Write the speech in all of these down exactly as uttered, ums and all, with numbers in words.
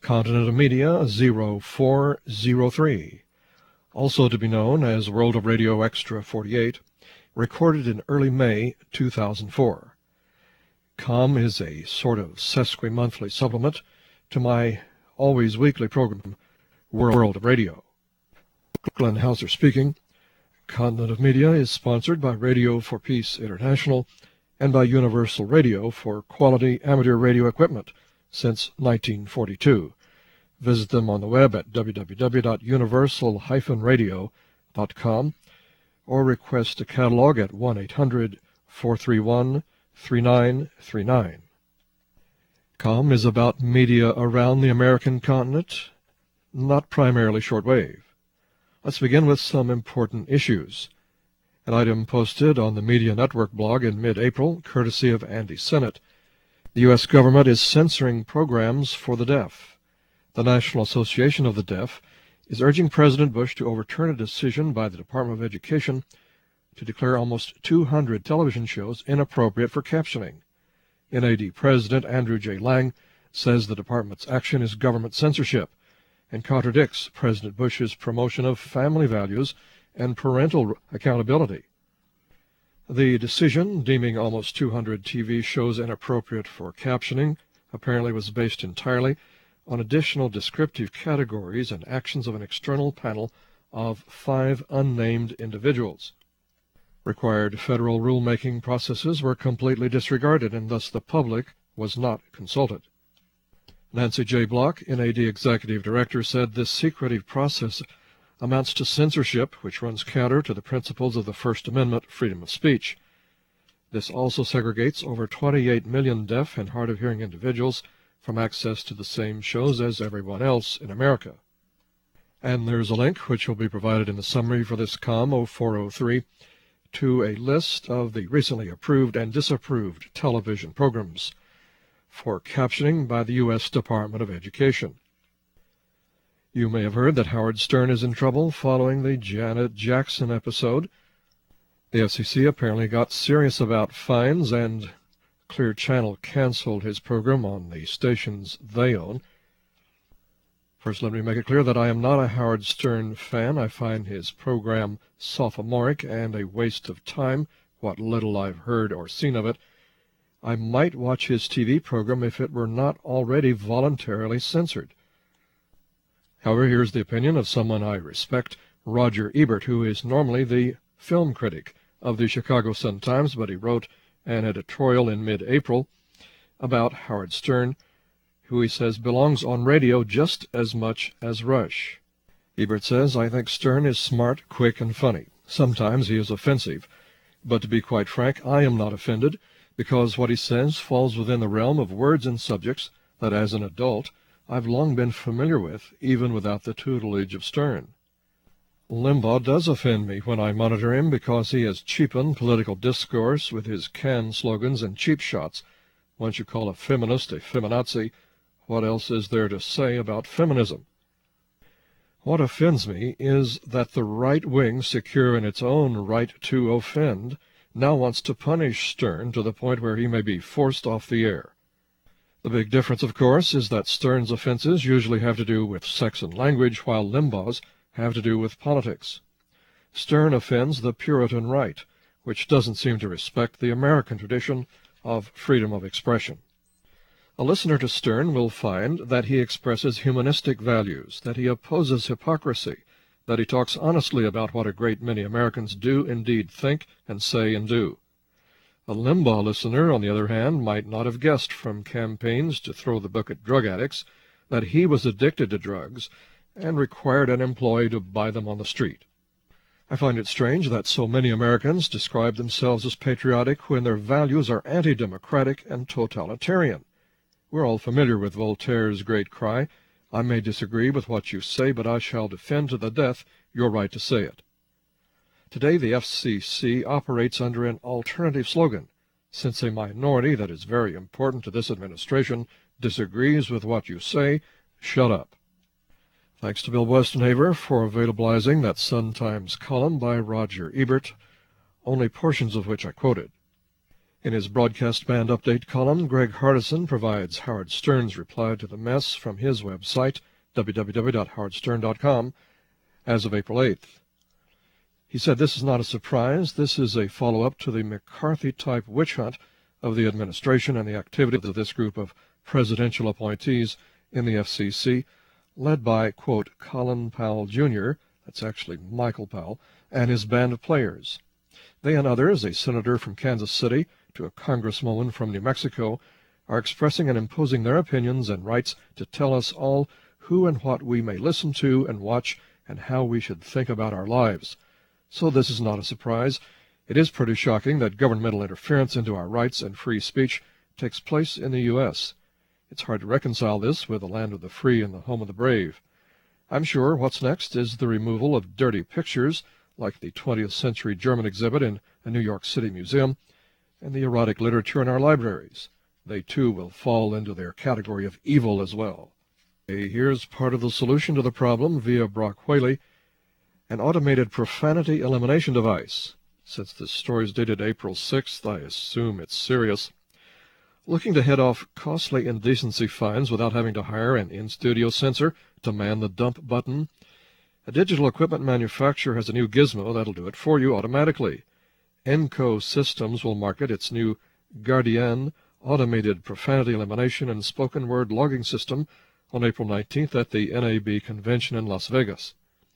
Continental Media zero four zero three, also to be known as World of Radio Extra forty-eight, recorded in early May two thousand four. Com is a sort of sesquimonthly supplement to my always weekly program, World of Radio. Glenn Hauser speaking. Continent of Media is sponsored by Radio for Peace International and by Universal Radio for quality amateur radio equipment since nineteen forty-two. Visit them on the web at w w w dot universal dash radio dot com or request a catalog at one eight hundred, four three one, three nine three nine. Com is about media around the American continent, not primarily shortwave. Let's begin with some important issues. An item posted on the Media Network blog in mid-April, courtesy of Andy Sennett. The U S government is censoring programs for the deaf. The National Association of the Deaf is urging President Bush to overturn a decision by the Department of Education to declare almost two hundred television shows inappropriate for captioning. N A D President Andrew J. Lang says the department's action is government censorship and contradicts President Bush's promotion of family values and parental accountability. The decision, deeming almost two hundred T V shows inappropriate for captioning, apparently was based entirely on additional descriptive categories and actions of an external panel of five unnamed individuals. Required federal rulemaking processes were completely disregarded, and thus the public was not consulted. Nancy J. Block, N A D Executive Director, said this secretive process amounts to censorship, which runs counter to the principles of the First Amendment, freedom of speech. This also segregates over twenty-eight million deaf and hard-of-hearing individuals from access to the same shows as everyone else in America. And there's a link, which will be provided in the summary for this Com oh four oh three, to a list of the recently approved and disapproved television programs for captioning by the U S Department of Education. You may have heard that Howard Stern is in trouble following the Janet Jackson episode. The F C C apparently got serious about fines, and Clear Channel canceled his program on the stations they own. First, let me make it clear that I am not a Howard Stern fan. I find his program sophomoric and a waste of time, what little I've heard or seen of it. I might watch his T V program if it were not already voluntarily censored. However, here's the opinion of someone I respect, Roger Ebert, who is normally the film critic of the Chicago Sun-Times, but he wrote an editorial in mid-April about Howard Stern, who he says belongs on radio just as much as Rush. Ebert says, I think Stern is smart, quick, and funny. Sometimes he is offensive, but to be quite frank, I am not offended, because what he says falls within the realm of words and subjects that, as an adult, I've long been familiar with, even without the tutelage of Stern. Limbaugh does offend me when I monitor him because he has cheapened political discourse with his canned slogans and cheap shots. Once you call a feminist a feminazi, what else is there to say about feminism? What offends me is that the right wing, secure in its own right to offend, now wants to punish Stern to the point where he may be forced off the air. The big difference, of course, is that Stern's offenses usually have to do with sex and language, while Limbaugh's have to do with politics. Stern offends the Puritan right, which doesn't seem to respect the American tradition of freedom of expression. A listener to Stern will find that he expresses humanistic values, that he opposes hypocrisy, that he talks honestly about what a great many Americans do indeed think and say and do. A Limbaugh listener, on the other hand, might not have guessed from campaigns to throw the book at drug addicts that he was addicted to drugs and required an employee to buy them on the street. I find it strange that so many Americans describe themselves as patriotic when their values are anti-democratic and totalitarian. We're all familiar with Voltaire's great cry, I may disagree with what you say, but I shall defend to the death your right to say it. Today the F C C operates under an alternative slogan, since a minority that is very important to this administration disagrees with what you say, shut up. Thanks to Bill Westenhaver for availabilizing that Sun-Times column by Roger Ebert, only portions of which I quoted. In his broadcast band update column, Greg Hardison provides Howard Stern's reply to the mess from his website, w w w dot howard stern dot com, as of April eighth. He said this is not a surprise. This is a follow-up to the McCarthy-type witch hunt of the administration and the activities of this group of presidential appointees in the F C C, led by, quote, Colin Powell, Junior, that's actually Michael Powell, and his band of players. They and others, a senator from Kansas City to a congresswoman from New Mexico, are expressing and imposing their opinions and rights to tell us all who and what we may listen to and watch and how we should think about our lives. So this is not a surprise. It is pretty shocking that governmental interference into our rights and free speech takes place in the U S It's hard to reconcile this with the land of the free and the home of the brave. I'm sure what's next is the removal of dirty pictures, like the twentieth century German exhibit in a New York City museum, and the erotic literature in our libraries. They, too, will fall into their category of evil as well. Here's part of the solution to the problem via Brock Whaley, an automated profanity elimination device. Since this story is dated April sixth, I assume it's serious. Looking to head off costly indecency fines without having to hire an in-studio censor to man the dump button? A digital equipment manufacturer has a new gizmo that'll do it for you automatically. Enco Systems will market its new Guardian automated profanity elimination and spoken word logging system on April nineteenth at the N A B convention in Las Vegas.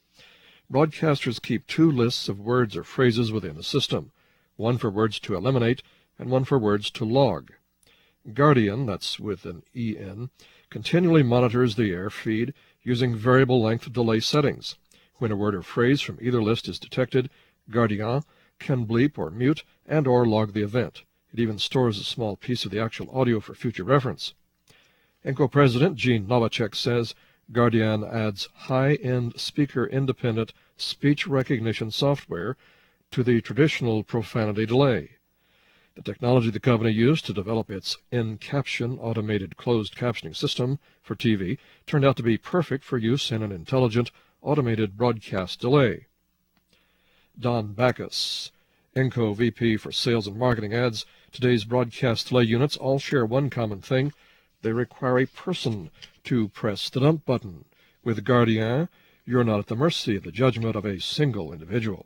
Broadcasters keep two lists of words or phrases within the system, one for words to eliminate and one for words to log. Guardian, that's with an E N, continually monitors the air feed using variable length delay settings. When a word or phrase from either list is detected, Guardian can bleep or mute and or log the event. It even stores a small piece of the actual audio for future reference. Enco President Gene Novacek says Guardian adds high-end speaker-independent speech recognition software to the traditional profanity delay. The technology the company used to develop its in-caption automated closed captioning system for T V turned out to be perfect for use in an intelligent automated broadcast delay. Don Backus, Enco V P for Sales and Marketing, adds, today's broadcast delay units all share one common thing. They require a person to press the dump button. With Guardian, you're not at the mercy of the judgment of a single individual.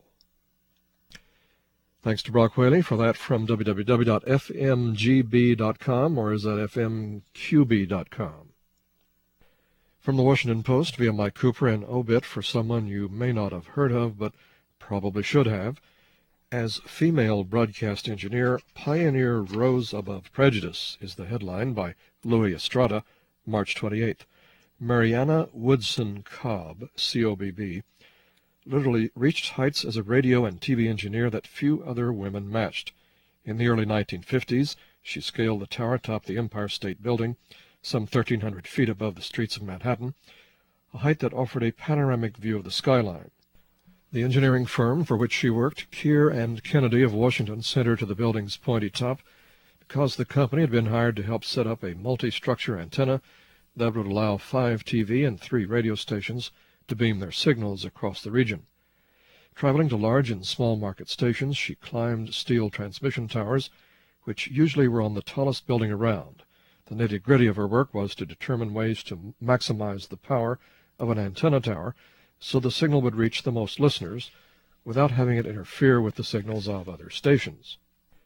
Thanks to Brock Whaley for that from w w w dot f m g b dot com, or is that f m q b dot com? From the Washington Post via Mike Cooper, an obit for someone you may not have heard of, but probably should have. As female broadcast engineer, pioneer rose above prejudice is the headline by Louis Estrada, March twenty-eighth. Mariana Woodson Cobb, C O B B, literally reached heights as a radio and T V engineer that few other women matched. In the early nineteen fifties, she scaled the tower atop the Empire State Building, some thirteen hundred feet above the streets of Manhattan, a height that offered a panoramic view of the skyline. The engineering firm for which she worked, Keir and Kennedy of Washington, sent her to the building's pointy top because the company had been hired to help set up a multi-structure antenna that would allow five T V and three radio stations to beam their signals across the region. Traveling to large and small market stations, she climbed steel transmission towers, which usually were on the tallest building around. The nitty-gritty of her work was to determine ways to maximize the power of an antenna tower so the signal would reach the most listeners without having it interfere with the signals of other stations.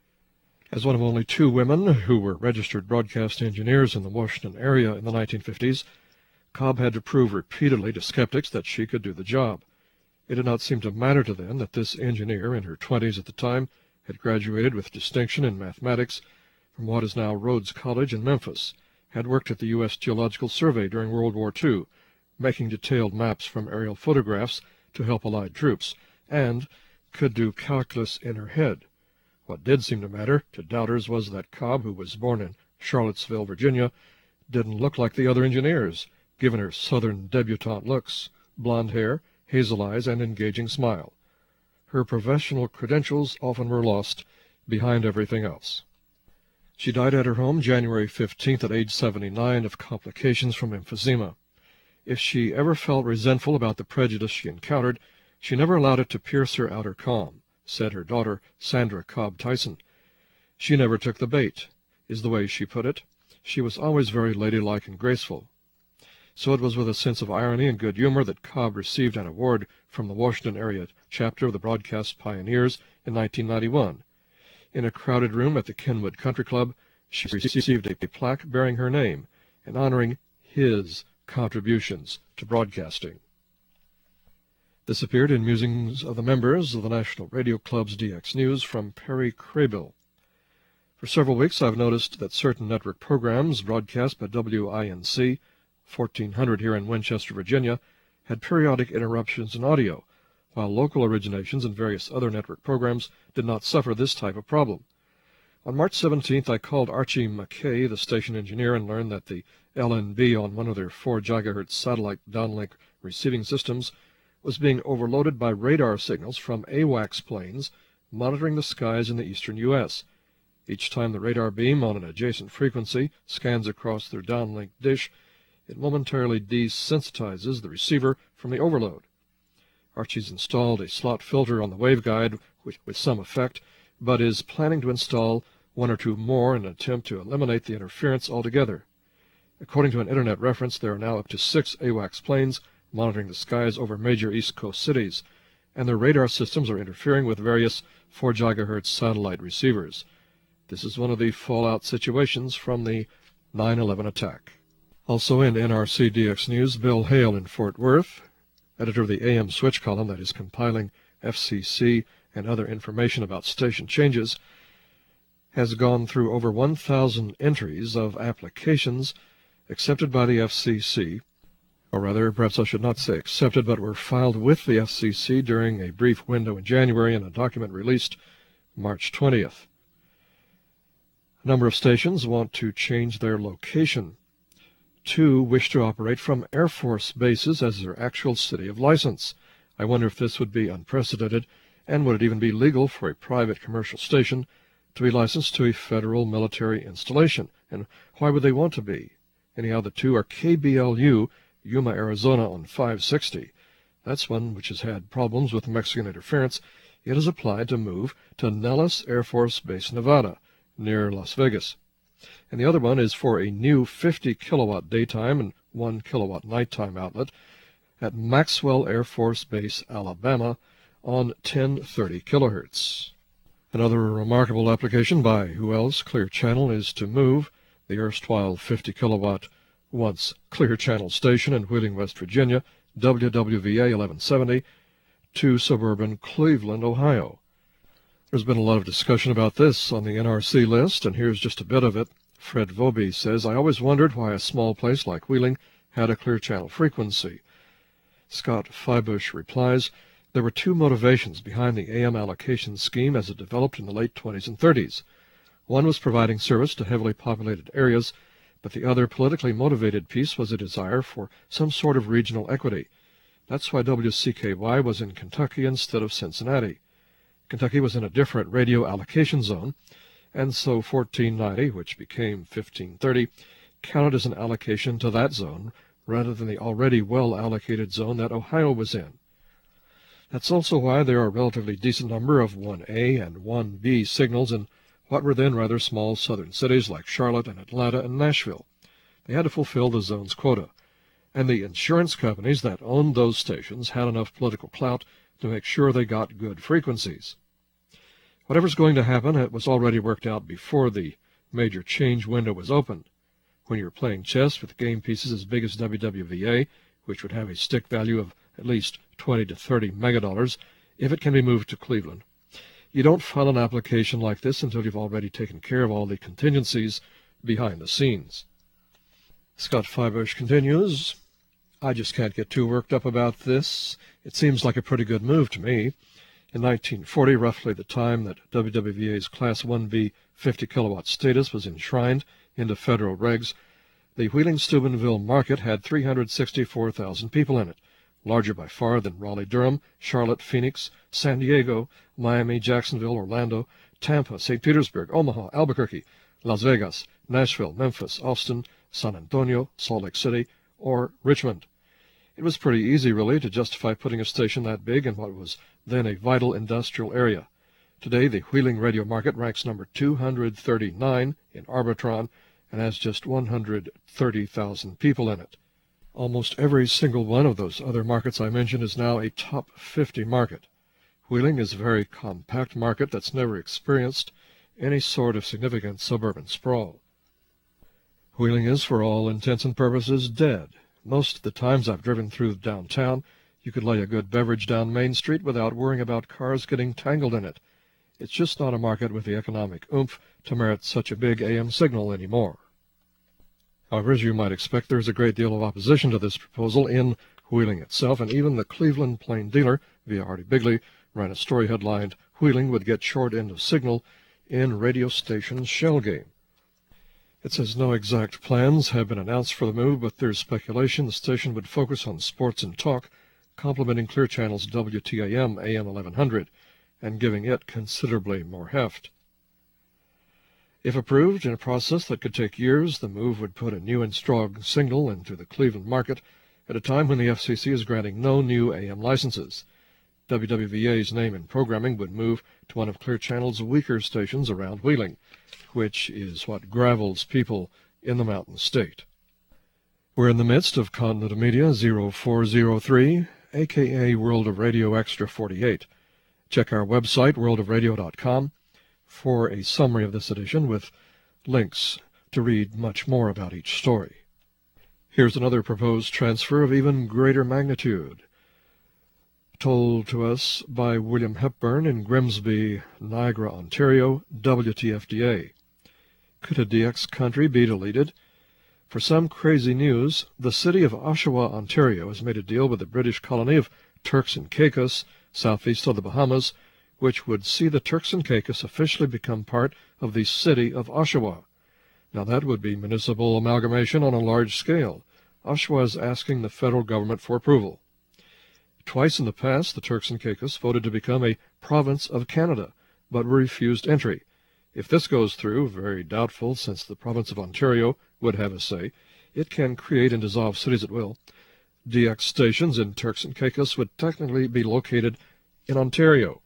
As one of only two women who were registered broadcast engineers in the Washington area in the nineteen fifties, Cobb had to prove repeatedly to skeptics that she could do the job. It did not seem to matter to them that this engineer, in her twenties at the time, had graduated with distinction in mathematics from what is now Rhodes College in Memphis, had worked at the U S Geological Survey during World War Two, making detailed maps from aerial photographs to help Allied troops, and could do calculus in her head. What did seem to matter to doubters was that Cobb, who was born in Charlottesville, Virginia, didn't look like the other engineers, given her southern debutante looks, blonde hair, hazel eyes, and engaging smile. Her professional credentials often were lost behind everything else. She died at her home January fifteenth at age seventy-nine of complications from emphysema. If she ever felt resentful about the prejudice she encountered, she never allowed it to pierce her outer calm, said her daughter, Sandra Cobb Tyson. She never took the bait, is the way she put it. She was always very ladylike and graceful. So it was with a sense of irony and good humor that Cobb received an award from the Washington area chapter of the Broadcast Pioneers in nineteen ninety-one. In a crowded room at the Kenwood Country Club, she received a plaque bearing her name and honoring his contributions to broadcasting. This appeared in Musings of the Members of the National Radio Club's D X News from Perry Craybill. For several weeks I've noticed that certain network programs broadcast by W I N C, fourteen hundred here in Winchester, Virginia, had periodic interruptions in audio, while local originations and various other network programs did not suffer this type of problem. On March seventeenth, I called Archie McKay, the station engineer, and learned that the L N B on one of their four gigahertz satellite downlink receiving systems was being overloaded by radar signals from AWACS planes monitoring the skies in the eastern U S Each time the radar beam on an adjacent frequency scans across their downlink dish, it momentarily desensitizes the receiver from the overload. Archie's installed a slot filter on the waveguide which, with some effect, but is planning to install one or two more in an attempt to eliminate the interference altogether. According to an Internet reference, there are now up to six AWACS planes monitoring the skies over major East Coast cities, and their radar systems are interfering with various four gigahertz satellite receivers. This is one of the fallout situations from the nine eleven attack. Also in N R C D X News, Bill Hale in Fort Worth, editor of the A M Switch column that is compiling F C C and other information about station changes, has gone through over one thousand entries of applications accepted by the F C C, or rather, perhaps I should not say accepted, but were filed with the F C C during a brief window in January and a document released March twentieth. A number of stations want to change their location. Two wish to operate from Air Force bases as their actual city of license. I wonder if this would be unprecedented, and would it even be legal for a private commercial station to be licensed to a federal military installation, and why would they want to be? Anyhow, the two are K B L U, Yuma, Arizona on five sixty. That's one which has had problems with Mexican interference. It has applied to move to Nellis Air Force Base, Nevada, near Las Vegas. And the other one is for a new fifty kilowatt daytime and one kilowatt nighttime outlet at Maxwell Air Force Base, Alabama, on ten thirty kilohertz. Another remarkable application by who else? Clear Channel is to move the erstwhile fifty kilowatt once Clear Channel station in Wheeling, West Virginia, W W V A eleven seventy, to suburban Cleveland, Ohio. There's been a lot of discussion about this on the N R C list, and here's just a bit of it. Fred Voby says, I always wondered why a small place like Wheeling had a Clear Channel frequency. Scott Feibush replies, there were two motivations behind the A M allocation scheme as it developed in the late twenties and thirties. One was providing service to heavily populated areas, but the other politically motivated piece was a desire for some sort of regional equity. That's why W C K Y was in Kentucky instead of Cincinnati. Kentucky was in a different radio allocation zone, and so fourteen ninety, which became fifteen thirty, counted as an allocation to that zone rather than the already well-allocated zone that Ohio was in. That's also why there are a relatively decent number of one A and one B signals in what were then rather small southern cities like Charlotte and Atlanta and Nashville. They had to fulfill the zone's quota, and the insurance companies that owned those stations had enough political clout to make sure they got good frequencies. Whatever's going to happen, it was already worked out before the major change window was opened. When you're playing chess with game pieces as big as W W V A, which would have a stick value of at least twenty to thirty megadollars if it can be moved to Cleveland, you don't file an application like this until you've already taken care of all the contingencies behind the scenes. Scott Feibush continues, I just can't get too worked up about this. It seems like a pretty good move to me. In nineteen forty, roughly the time that W W V A's Class one B fifty kilowatt status was enshrined into federal regs, the Wheeling-Steubenville market had three hundred sixty-four thousand people in it, larger by far than Raleigh-Durham, Charlotte, Phoenix, San Diego, Miami, Jacksonville, Orlando, Tampa, Saint Petersburg, Omaha, Albuquerque, Las Vegas, Nashville, Memphis, Austin, San Antonio, Salt Lake City, or Richmond. It was pretty easy, really, to justify putting a station that big in what was then a vital industrial area. Today, the Wheeling radio market ranks number two hundred thirty-nine in Arbitron and has just one hundred thirty thousand people in it. Almost every single one of those other markets I mentioned is now a top fifty market. Wheeling is a very compact market that's never experienced any sort of significant suburban sprawl. Wheeling is, for all intents and purposes, dead. Most of the times I've driven through downtown, you could lay a good beverage down Main Street without worrying about cars getting tangled in it. It's just not a market with the economic oomph to merit such a big A M signal anymore. However, as you might expect, there's a great deal of opposition to this proposal in Wheeling itself, and even the Cleveland Plain Dealer, via Artie Bigley, ran a story headlined, "Wheeling would get short end of signal in radio station's shell game." It says no exact plans have been announced for the move, but there's speculation the station would focus on sports and talk, complementing Clear Channel's W T A M A M eleven hundred, and giving it considerably more heft. If approved, in a process that could take years, the move would put a new and strong signal into the Cleveland market at a time when the F C C is granting no new A M licenses. W W V A's name and programming would move to one of Clear Channel's weaker stations around Wheeling, which is what gravels people in the Mountain State. We're in the midst of Continental Media zero four zero three, aka World of Radio Extra forty-eight. Check our website, world of radio dot com, for a summary of this edition with links to read much more about each story. Here's another proposed transfer of even greater magnitude, told to us by William Hepburn in Grimsby, Niagara, Ontario, W T F D A. Could a D X country be deleted? For some crazy news, the city of Oshawa, Ontario, has made a deal with the British colony of Turks and Caicos, southeast of the Bahamas, which would see the Turks and Caicos officially become part of the city of Oshawa. Now that would be municipal amalgamation on a large scale. Oshawa is asking the federal government for approval. Twice in the past, the Turks and Caicos voted to become a province of Canada, but were refused entry. If this goes through, very doubtful since the province of Ontario would have a say, it can create and dissolve cities at will. D X stations in Turks and Caicos would technically be located in Ontario.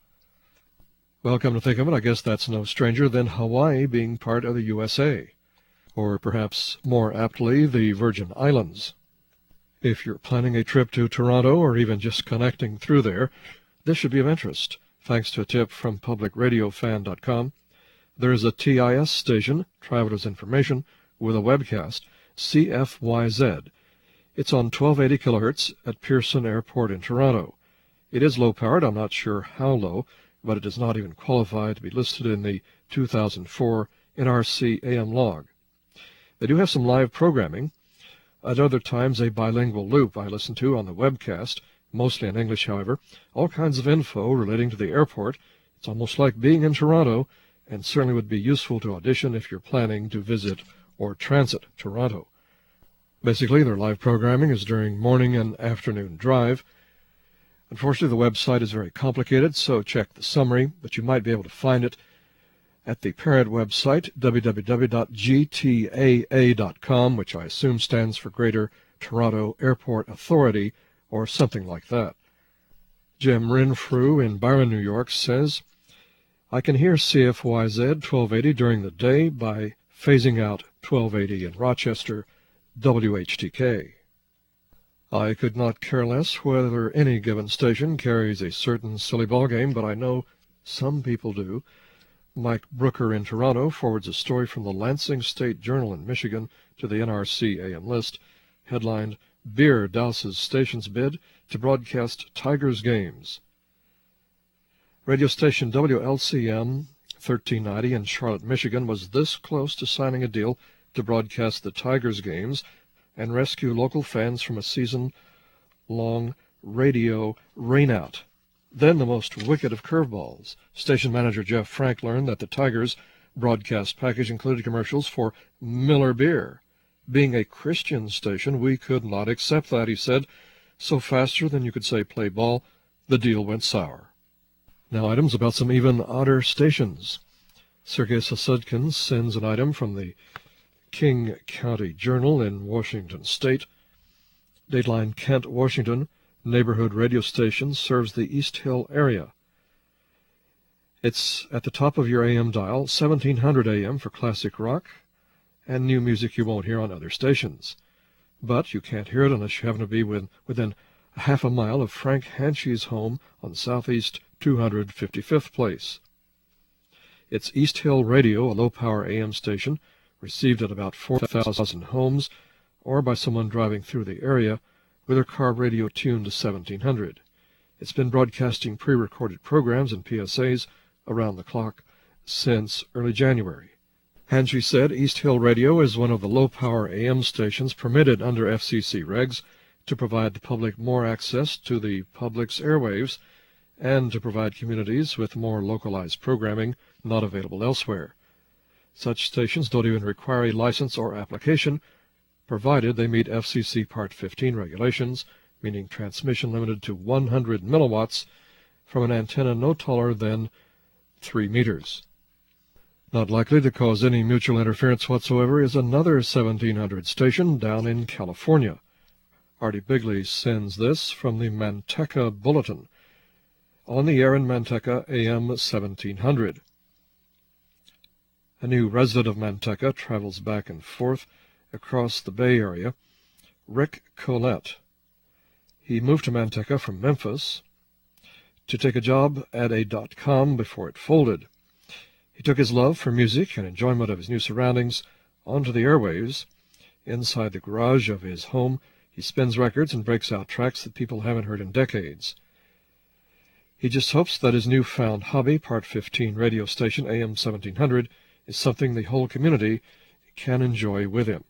Well, come to think of it, I guess that's no stranger than Hawaii being part of the U S A, or perhaps more aptly, the Virgin Islands. If you're planning a trip to Toronto or even just connecting through there, this should be of interest. Thanks to a tip from public radio fan dot com, there is a T I S station, Traveler's Information, with a webcast, C F Y Z. It's on twelve eighty kilohertz at Pearson Airport in Toronto. It is low-powered, I'm not sure how low, but it does not even qualify to be listed in the two thousand four N R C A M log. They do have some live programming. At other times, a bilingual loop I listen to on the webcast, mostly in English, however, all kinds of info relating to the airport. It's almost like being in Toronto, and certainly would be useful to audition if you're planning to visit or transit Toronto. Basically, their live programming is during morning and afternoon drive. Unfortunately, the website is very complicated, so check the summary, but you might be able to find it at the parent website, w w w dot g t a a dot com, which I assume stands for Greater Toronto Airport Authority, or something like that. Jim Renfrew in Byron, New York, says, I can hear C F Y Z twelve eighty during the day by phasing out twelve eighty in Rochester, W H T K. I could not care less whether any given station carries a certain silly ballgame, but I know some people do. Mike Brooker in Toronto forwards a story from the Lansing State Journal in Michigan to the N R C A M list, headlined, Beer Douses Station's Bid to Broadcast Tigers Games. Radio station W L C M thirteen ninety in Charlotte, Michigan was this close to signing a deal to broadcast the Tigers games and rescue local fans from a season-long radio rainout. Then the most wicked of curveballs. Station manager Jeff Frank learned that the Tigers broadcast package included commercials for Miller Beer. Being a Christian station, we could not accept that, he said. So faster than you could say play ball, the deal went sour. Now items about some even odder stations. Sergei Sosudkin sends an item from the King County Journal in Washington State. Dateline Kent, Washington. Neighborhood radio station serves the East Hill area. It's at the top of your A M dial, seventeen hundred A M for classic rock and new music you won't hear on other stations. But you can't hear it unless you happen to be within, within a half a mile of Frank Hanshy's home on Southeast two hundred fifty-fifth Place. It's East Hill Radio, a low-power A M station, received at about four thousand homes, or by someone driving through the area with their car radio tuned to seventeen hundred. It's been broadcasting pre-recorded programs and P S As around the clock since early January. Hanshy said East Hill Radio is one of the low-power A M stations permitted under F C C regs to provide the public more access to the public's airwaves and to provide communities with more localized programming not available elsewhere. Such stations don't even require a license or application, provided they meet F C C Part fifteen regulations, meaning transmission limited to one hundred milliwatts from an antenna no taller than three meters. Not likely to cause any mutual interference whatsoever is another seventeen hundred station down in California. Artie Bigley sends this from the Manteca Bulletin. On the air in Manteca, A M seventeen hundred. A new resident of Manteca travels back and forth across the Bay Area, Rick Collette. He moved to Manteca from Memphis to take a job at a dot-com before it folded. He took his love for music and enjoyment of his new surroundings onto the airwaves. Inside the garage of his home, he spins records and breaks out tracks that people haven't heard in decades. He just hopes that his newfound hobby, Part fifteen radio station A M seventeen hundred, is something the whole community can enjoy with him.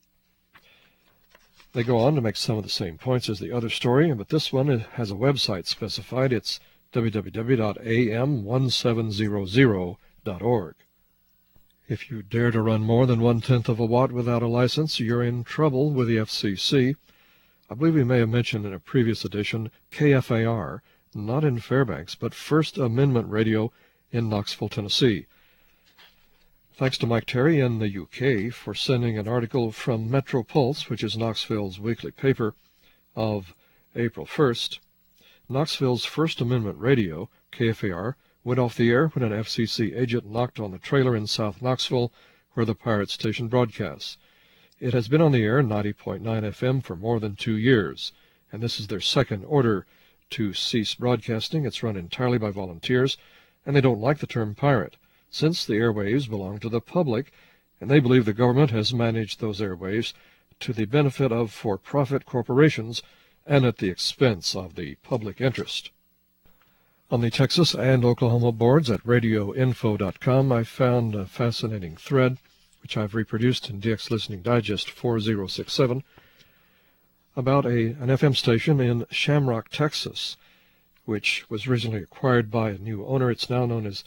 They go on to make some of the same points as the other story, but this one has a website specified. It's w w w dot a m one seven hundred dot org. If you dare to run more than one-tenth of a watt without a license, you're in trouble with the F C C. I believe we may have mentioned in a previous edition K F A R, not in Fairbanks, but First Amendment Radio in Knoxville, Tennessee. Thanks to Mike Terry in the U K for sending an article from Metro Pulse, which is Knoxville's weekly paper, of April first. Knoxville's First Amendment Radio, K F A R, went off the air when an F C C agent knocked on the trailer in South Knoxville where the pirate station broadcasts. It has been on the air, ninety point nine F M, for more than two years, and this is their second order to cease broadcasting. It's run entirely by volunteers, and they don't like the term pirate, since the airwaves belong to the public, and they believe the government has managed those airwaves to the benefit of for-profit corporations and at the expense of the public interest. On the Texas and Oklahoma boards at radio info dot com, I found a fascinating thread, which I've reproduced in D X Listening Digest four oh six seven, about a, an F M station in Shamrock, Texas, which was originally acquired by a new owner. It's now known as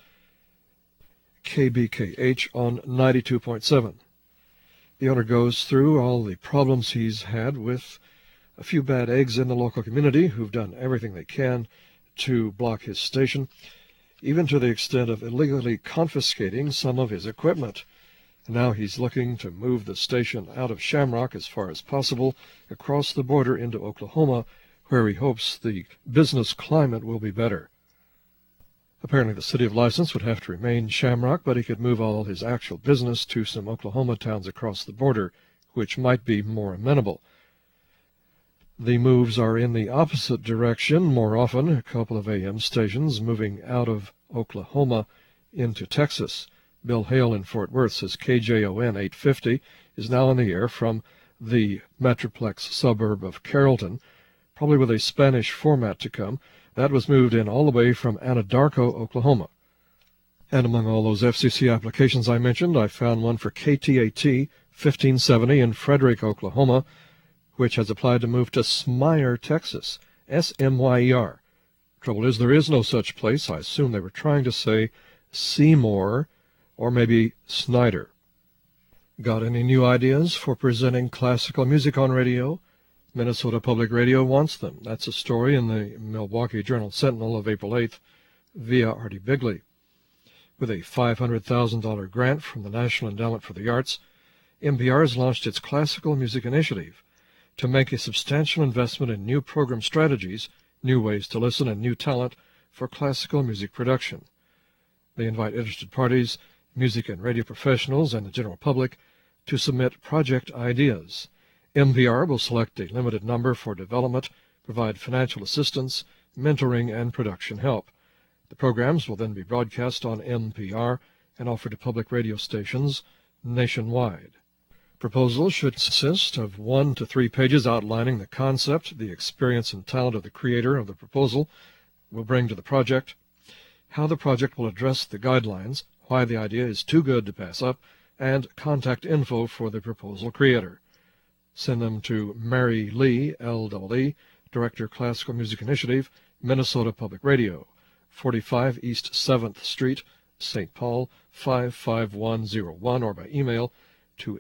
K B K H on ninety-two point seven. The owner goes through all the problems he's had with a few bad eggs in the local community who've done everything they can to block his station, even to the extent of illegally confiscating some of his equipment. And now he's looking to move the station out of Shamrock as far as possible across the border into Oklahoma, where he hopes the business climate will be better. Apparently the city of license would have to remain Shamrock, but he could move all his actual business to some Oklahoma towns across the border, which might be more amenable. The moves are in the opposite direction more often, a couple of A M stations moving out of Oklahoma into Texas. Bill Hale in Fort Worth says K J O N eight fifty is now on the air from the Metroplex suburb of Carrollton, probably with a Spanish format to come. That was moved in all the way from Anadarko, Oklahoma. And among all those F C C applications I mentioned, I found one for K T A T fifteen seventy in Frederick, Oklahoma, which has applied to move to Smyre, Texas, S M Y E R. Trouble is, there is no such place. I assume they were trying to say Seymour or maybe Snyder. Got any new ideas for presenting classical music on radio? Minnesota Public Radio wants them. That's a story in the Milwaukee Journal-Sentinel of April eighth via Artie Bigley. With a five hundred thousand dollars grant from the National Endowment for the Arts, N P R has launched its Classical Music Initiative to make a substantial investment in new program strategies, new ways to listen, and new talent for classical music production. They invite interested parties, music and radio professionals, and the general public to submit project ideas. M P R will select a limited number for development, provide financial assistance, mentoring, and production help. The programs will then be broadcast on M P R and offered to public radio stations nationwide. Proposals should consist of one to three pages outlining the concept, the experience and talent of the creator of the proposal will bring to the project, how the project will address the guidelines, why the idea is too good to pass up, and contact info for the proposal creator. Send them to Mary Lee, L E E, Director, Classical Music Initiative, Minnesota Public Radio, forty-five East seventh Street, Saint Paul, five five one zero one, or by email to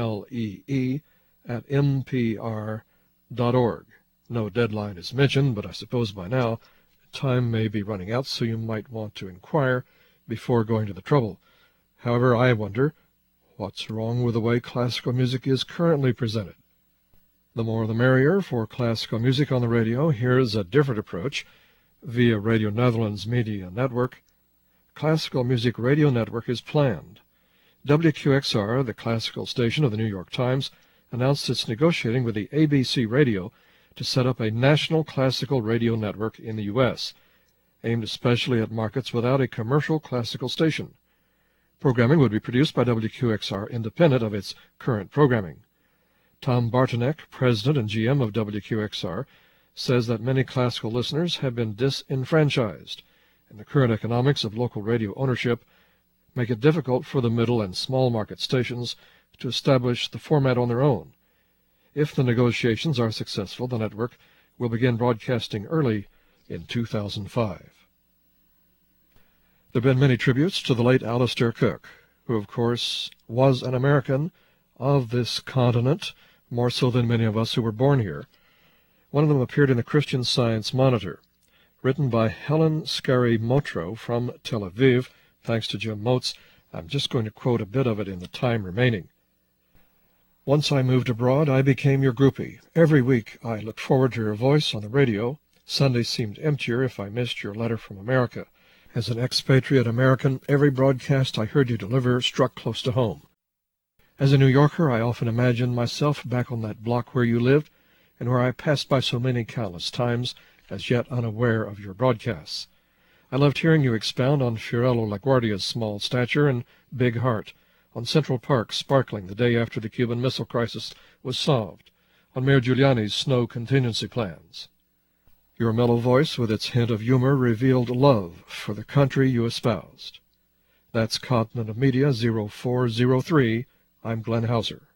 mlee at m p r dot org. No deadline is mentioned, but I suppose by now time may be running out, so you might want to inquire before going to the trouble. However, I wonder, what's wrong with the way classical music is currently presented? The more the merrier for classical music on the radio. Here's a different approach via Radio Netherlands Media Network. Classical Music Radio Network is planned. W Q X R, the classical station of the New York Times, announced it's negotiating with the A B C Radio to set up a national classical radio network in the U S, aimed especially at markets without a commercial classical station. Programming would be produced by W Q X R independent of its current programming. Tom Bartonek, president and G M of W Q X R, says that many classical listeners have been disenfranchised, and the current economics of local radio ownership make it difficult for the middle and small market stations to establish the format on their own. If the negotiations are successful, the network will begin broadcasting early in two thousand five. There have been many tributes to the late Alistair Cooke, who, of course, was an American of this continent, more so than many of us who were born here. One of them appeared in the Christian Science Monitor, written by Helen Scary-Motro from Tel Aviv, thanks to Jim Motes. I'm just going to quote a bit of it in the time remaining. Once I moved abroad, I became your groupie. Every week I looked forward to your voice on the radio. Sunday seemed emptier if I missed your letter from America. As an expatriate American, every broadcast I heard you deliver struck close to home. As a New Yorker, I often imagined myself back on that block where you lived, and where I passed by so many countless times, as yet unaware of your broadcasts. I loved hearing you expound on Fiorello LaGuardia's small stature and big heart, on Central Park sparkling the day after the Cuban Missile Crisis was solved, on Mayor Giuliani's snow contingency plans. Your mellow voice, with its hint of humor, revealed love for the country you espoused. That's Continent of Media zero four zero three. I'm Glenn Hauser.